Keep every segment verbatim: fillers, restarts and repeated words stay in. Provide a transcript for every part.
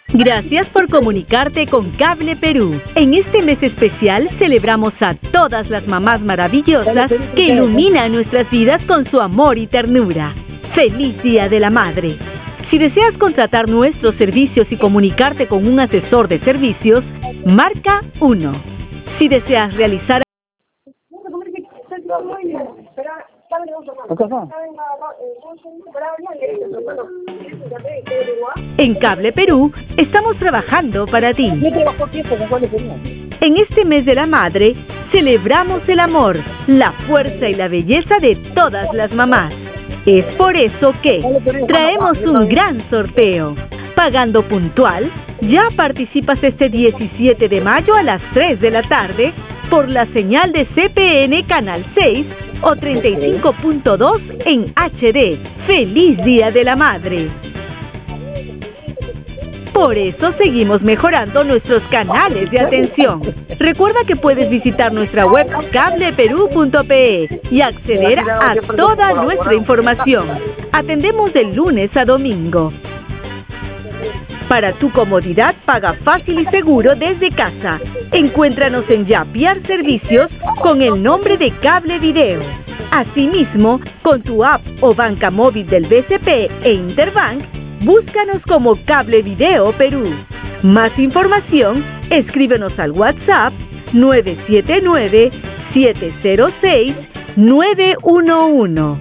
Gracias por comunicarte con Cable Perú. En este mes especial celebramos a todas las mamás maravillosas que iluminan nuestras vidas con su amor y ternura. ¡Feliz Día de la Madre! Si deseas contratar nuestros servicios y comunicarte con un asesor de servicios, marca uno. Si deseas realizar En Cable Perú, estamos trabajando para ti. En este mes de la madre, celebramos el amor, la fuerza y la belleza de todas las mamás. Es por eso que traemos un gran sorteo. Pagando puntual, ya participas este diecisiete de mayo a las tres de la tarde por la señal de C P N Canal seis o treinta y cinco punto dos en H D. ¡Feliz Día de la Madre! Por eso seguimos mejorando nuestros canales de atención. Recuerda que puedes visitar nuestra web cable perú punto pe y acceder a toda nuestra información. Atendemos de lunes a domingo. Para tu comodidad, paga fácil y seguro desde casa. Encuéntranos en Yapiar Servicios con el nombre de Cable Video. Asimismo, con tu app o banca móvil del B C P e Interbank, búscanos como Cable Video Perú. Más información, escríbenos al WhatsApp nueve siete nueve, siete cero seis, nueve uno uno.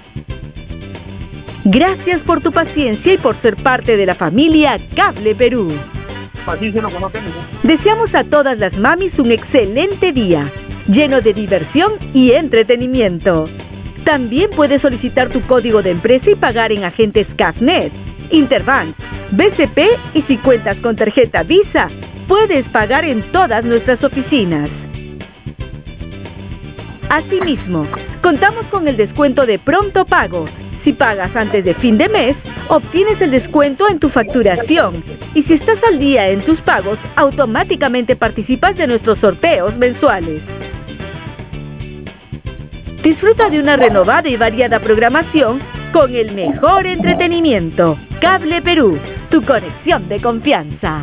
Gracias por tu paciencia y por ser parte de la familia Cable Perú. Deseamos a todas las mamis un excelente día, lleno de diversión y entretenimiento. También puedes solicitar tu código de empresa y pagar en agentes Cafnet, Interbank, B C P y si cuentas con tarjeta Visa, puedes pagar en todas nuestras oficinas. Asimismo, contamos con el descuento de pronto pago. Si pagas antes de fin de mes, obtienes el descuento en tu facturación. Y si estás al día en tus pagos, automáticamente participas de nuestros sorteos mensuales. Disfruta de una renovada y variada programación con el mejor entretenimiento. Cable Perú, tu conexión de confianza.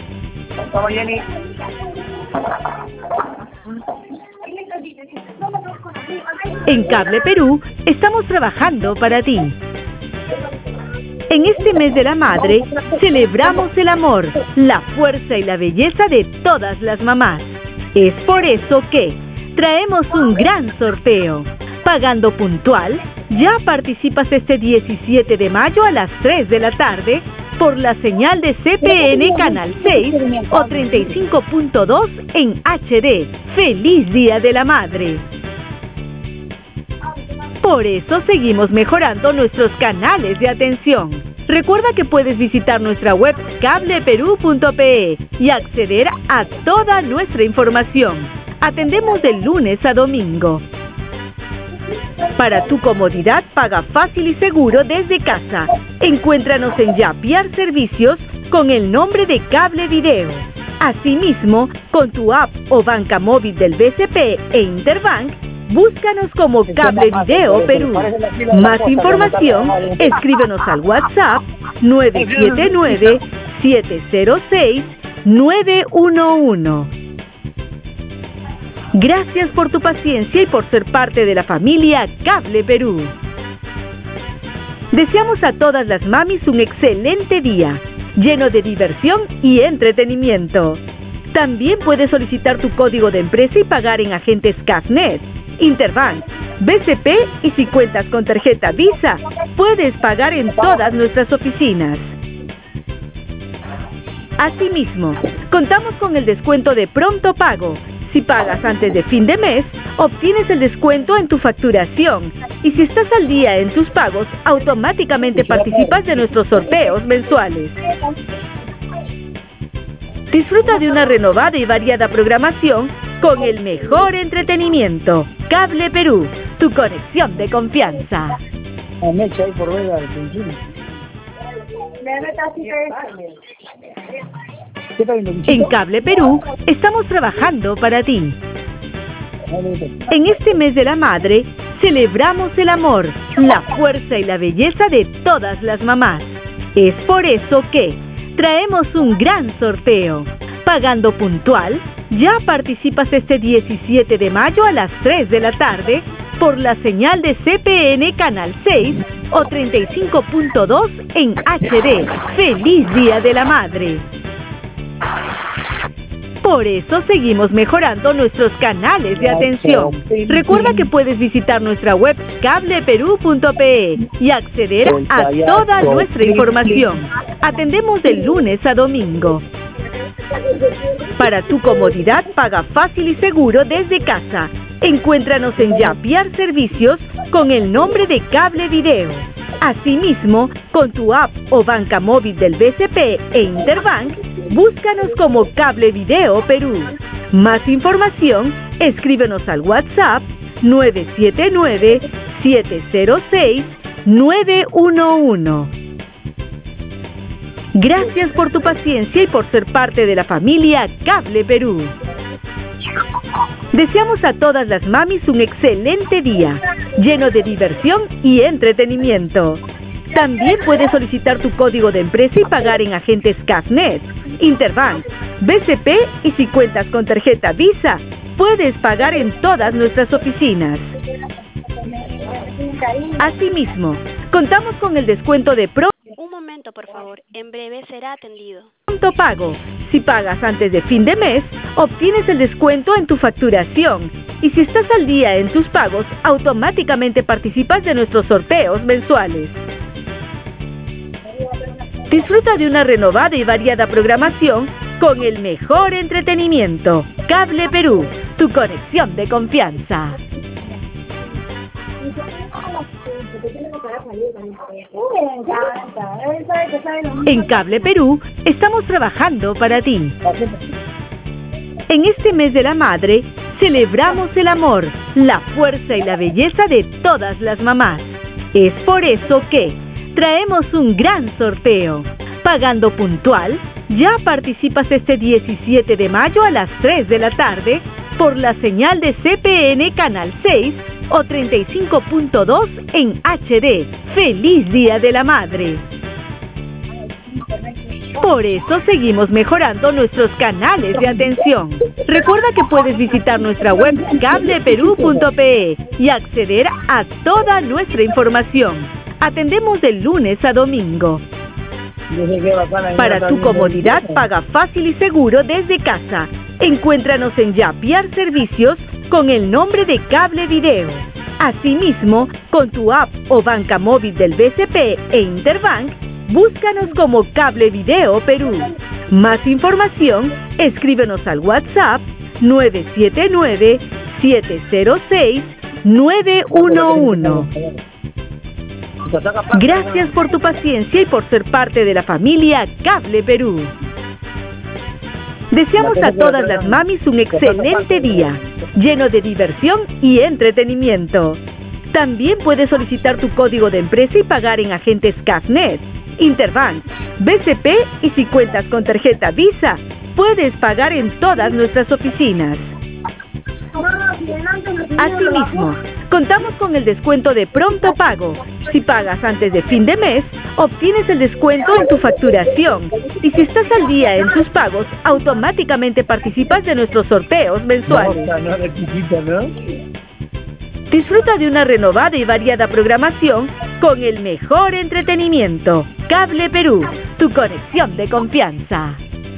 En Cable Perú, estamos trabajando para ti. En este mes de la madre, celebramos el amor, la fuerza y la belleza de todas las mamás. Es por eso que traemos un gran sorteo. Pagando puntual, ya participas este diecisiete de mayo a las tres de la tarde por la señal de C P N Canal seis o treinta y cinco punto dos en H D. ¡Feliz Día de la Madre! Por eso seguimos mejorando nuestros canales de atención. Recuerda que puedes visitar nuestra web cable perú punto pe y acceder a toda nuestra información. Atendemos de lunes a domingo. Para tu comodidad, paga fácil y seguro desde casa. Encuéntranos en Yapiar Servicios con el nombre de Cable Video. Asimismo, con tu app o banca móvil del B C P e Interbank, búscanos como Cable Video Perú. Más información, escríbenos al WhatsApp nueve siete nueve, siete cero seis, nueve uno uno. Gracias por tu paciencia y por ser parte de la familia Cable Perú. Deseamos a todas las mamis un excelente día, lleno de diversión y entretenimiento. También puedes solicitar tu código de empresa y pagar en agentes Cafnet, Interbank, B C P y si cuentas con tarjeta Visa, puedes pagar en todas nuestras oficinas. Asimismo, contamos con el descuento de pronto pago. Si pagas antes de fin de mes, obtienes el descuento en tu facturación. Y si estás al día en tus pagos, automáticamente participas de nuestros sorteos mensuales. Disfruta de una renovada y variada programación con el mejor entretenimiento. Cable Perú, tu conexión de confianza. En Cable Perú, estamos trabajando para ti. En este mes de la madre, celebramos el amor, la fuerza y la belleza de todas las mamás. Es por eso que traemos un gran sorteo. Pagando puntual, ya participas este diecisiete de mayo a las tres de la tarde por la señal de C P N Canal seis o treinta y cinco punto dos en H D. ¡Feliz Día de la Madre! Por eso seguimos mejorando nuestros canales de atención. Recuerda que puedes visitar nuestra web cable perú punto pe y acceder a toda nuestra información. Atendemos de lunes a domingo. Para tu comodidad, paga fácil y seguro desde casa. Encuéntranos en Yapiar Servicios con el nombre de Cable Video. Asimismo, con tu app o banca móvil del B C P e Interbank, búscanos como Cable Video Perú. Más información, escríbenos al WhatsApp nueve siete nueve, siete cero seis, nueve uno uno. Gracias por tu paciencia y por ser parte de la familia Cable Perú. Deseamos a todas las mamis un excelente día, lleno de diversión y entretenimiento. También puedes solicitar tu código de empresa y pagar en agentes Cafnet, Interbank, B C P y si cuentas con tarjeta Visa, puedes pagar en todas nuestras oficinas. Asimismo, contamos con el descuento de Pro. Un momento, por favor. En breve será atendido. Pronto pago. Si pagas antes de fin de mes, obtienes el descuento en tu facturación. Y si estás al día en tus pagos, automáticamente participas de nuestros sorteos mensuales. Disfruta de una renovada y variada programación con el mejor entretenimiento. Cable Perú, tu conexión de confianza. En Cable Perú estamos trabajando para ti. En este mes de la madre, celebramos el amor, la fuerza y la belleza de todas las mamás. Es por eso que traemos un gran sorteo. Pagando puntual, ya participas este diecisiete de mayo a las tres de la tarde por la señal de C P N Canal seis o treinta y cinco punto dos en H D. ¡Feliz Día de la Madre! Por eso seguimos mejorando nuestros canales de atención. Recuerda que puedes visitar nuestra web cable perú punto pe y acceder a toda nuestra información. Atendemos de lunes a domingo. Para tu comodidad, paga fácil y seguro desde casa. Encuéntranos en Yapiar Servicios con el nombre de Cable Video. Asimismo, con tu app o banca móvil del B C P e Interbank, búscanos como Cable Video Perú. Más información, escríbenos al WhatsApp nueve siete nueve, siete cero seis, nueve uno uno. Gracias por tu paciencia y por ser parte de la familia Cable Perú. Deseamos a todas las mamis un excelente día, lleno de diversión y entretenimiento. También puedes solicitar tu código de empresa y pagar en agentes Cafnet, Interbank, B C P y si cuentas con tarjeta Visa, puedes pagar en todas nuestras oficinas. Asimismo, contamos con el descuento de Pronto Pago. Si pagas antes de fin de mes, obtienes el descuento en tu facturación. Y si estás al día en tus pagos, automáticamente participas de nuestros sorteos mensuales. No, no requisito, ¿no? Disfruta de una renovada y variada programación con el mejor entretenimiento. Cable Perú, tu conexión de confianza.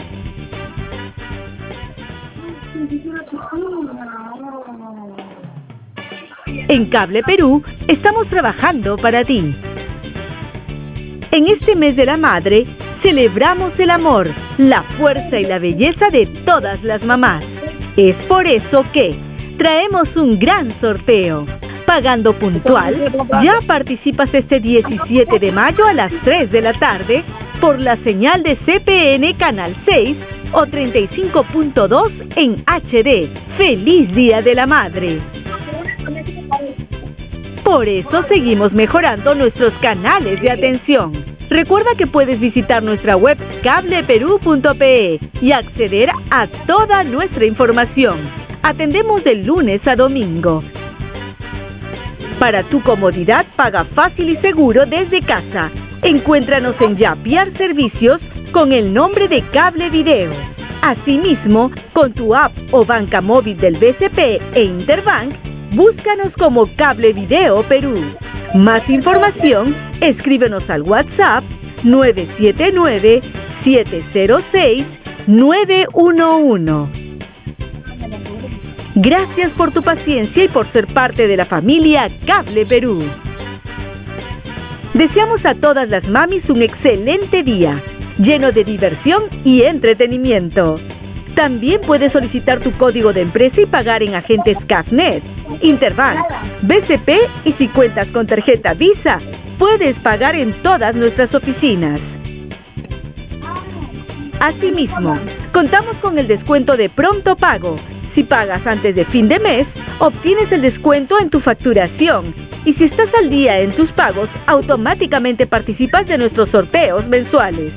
En Cable Perú estamos trabajando para ti. En este mes de la madre, celebramos el amor, la fuerza y la belleza de todas las mamás. Es por eso que traemos un gran sorteo. Pagando puntual, ya participas este diecisiete de mayo a las tres de la tarde por la señal de C P N Canal seis o treinta y cinco punto dos en H D. ¡Feliz Día de la Madre! Por eso seguimos mejorando nuestros canales de atención. Recuerda que puedes visitar nuestra web cable perú punto pe y acceder a toda nuestra información. Atendemos de lunes a domingo. Para tu comodidad, paga fácil y seguro desde casa. Encuéntranos en Yapiar Servicios con el nombre de Cable Video. Asimismo, con tu app o banca móvil del B C P e Interbank, búscanos como Cable Video Perú. Más información, escríbenos al WhatsApp nueve siete nueve, siete cero seis, nueve uno uno. Gracias por tu paciencia y por ser parte de la familia Cable Perú. Deseamos a todas las mamis un excelente día, lleno de diversión y entretenimiento. También puedes solicitar tu código de empresa y pagar en agentes CAFNet, Interbank, B C P y si cuentas con tarjeta Visa, puedes pagar en todas nuestras oficinas. Asimismo, contamos con el descuento de pronto pago. Si pagas antes de fin de mes, obtienes el descuento en tu facturación. Y si estás al día en tus pagos, automáticamente participas de nuestros sorteos mensuales.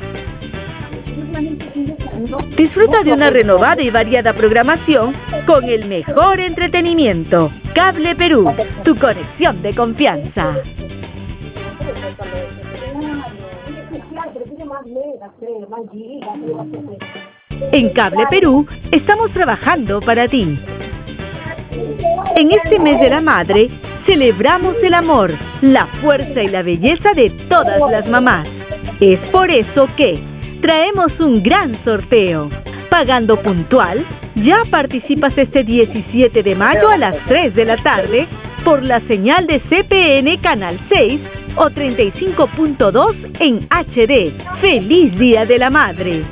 Disfruta de una renovada y variada programación con el mejor entretenimiento. Cable Perú, tu conexión de confianza. En Cable Perú estamos trabajando para ti. En este mes de la madre, celebramos el amor, la fuerza y la belleza de todas las mamás. Es por eso que traemos un gran sorteo. Pagando puntual, ya participas este diecisiete de mayo a las tres de la tarde por la señal de C P N Canal seis o treinta y cinco punto dos en H D. ¡Feliz Día de la Madre!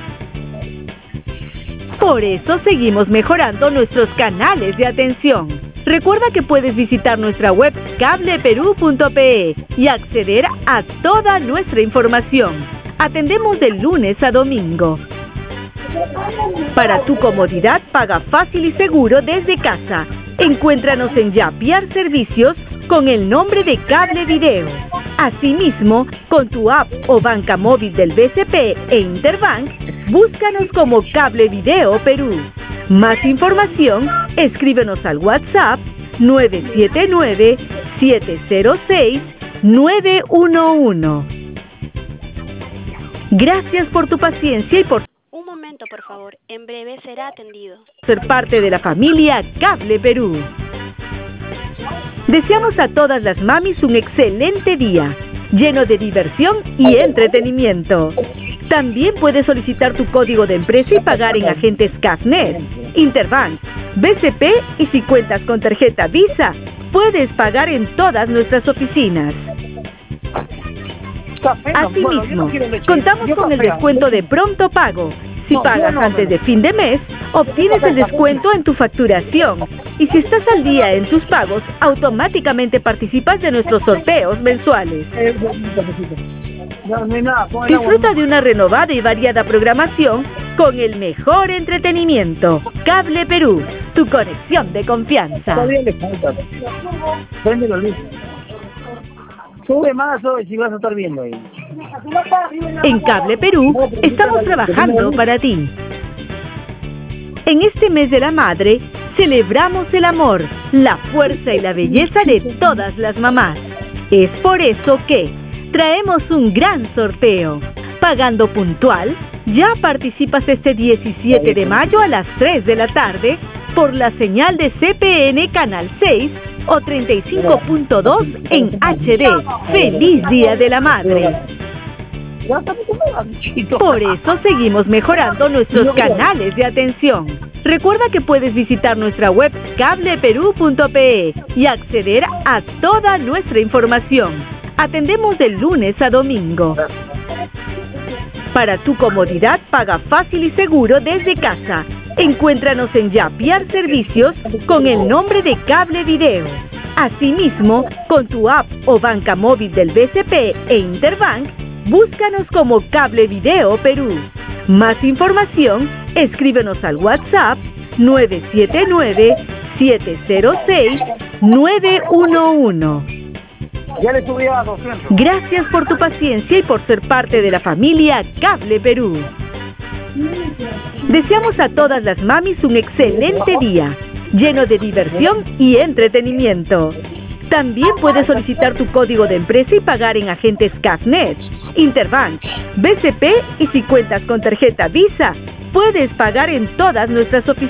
Por eso seguimos mejorando nuestros canales de atención. Recuerda que puedes visitar nuestra web cable perú punto pe y acceder a toda nuestra información. Atendemos de lunes a domingo. Para tu comodidad, paga fácil y seguro desde casa. Encuéntranos en Yapiar Servicios con el nombre de Cable Video. Asimismo, con tu app o banca móvil del B C P e Interbank, búscanos como Cable Video Perú. Más información, escríbenos al WhatsApp nueve siete nueve, siete cero seis, nueve uno uno. Gracias por tu paciencia y por Un momento, por favor. En breve será atendido. ser parte de la familia Cable Perú. Deseamos a todas las mamis un excelente día, lleno de diversión y entretenimiento. También puedes solicitar tu código de empresa y pagar en agentes CAFNet, Interbank, B C P y si cuentas con tarjeta Visa, puedes pagar en todas nuestras oficinas. Asimismo, contamos con el descuento de pronto pago. Si pagas antes de fin de mes, obtienes el descuento en tu facturación. Y si estás al día en tus pagos, automáticamente participas de nuestros sorteos mensuales. Disfruta de una renovada y variada programación con el mejor entretenimiento. Cable Perú, tu conexión de confianza. Sube más hoy si vas a estar viendo ahí. En Cable Perú estamos trabajando para ti. En este mes de la madre, celebramos el amor, la fuerza y la belleza de todas las mamás. Es por eso que traemos un gran sorteo. Pagando puntual, ya participas este diecisiete de mayo a las tres de la tarde por la señal de C P N Canal seis o treinta y cinco punto dos en H D. ¡Feliz Día de la Madre! Por eso seguimos mejorando nuestros canales de atención. Recuerda que puedes visitar nuestra web cable perú punto pe y acceder a toda nuestra información. Atendemos de lunes a domingo. Para tu comodidad, paga fácil y seguro desde casa. Encuéntranos en Yapiar Servicios con el nombre de Cable Video. Asimismo, con tu app o banca móvil del B C P e Interbank, búscanos como Cable Video Perú. Más información, escríbenos al WhatsApp nueve siete nueve, siete cero seis, nueve uno uno. Ya le subí a doscientos. Gracias por tu paciencia y por ser parte de la familia Cable Perú. Deseamos a todas las mamis un excelente día, lleno de diversión y entretenimiento. También puedes solicitar tu código de empresa y pagar en agentes Cafnet, Interbank, B C P y si cuentas con tarjeta Visa, puedes pagar en todas nuestras oficinas.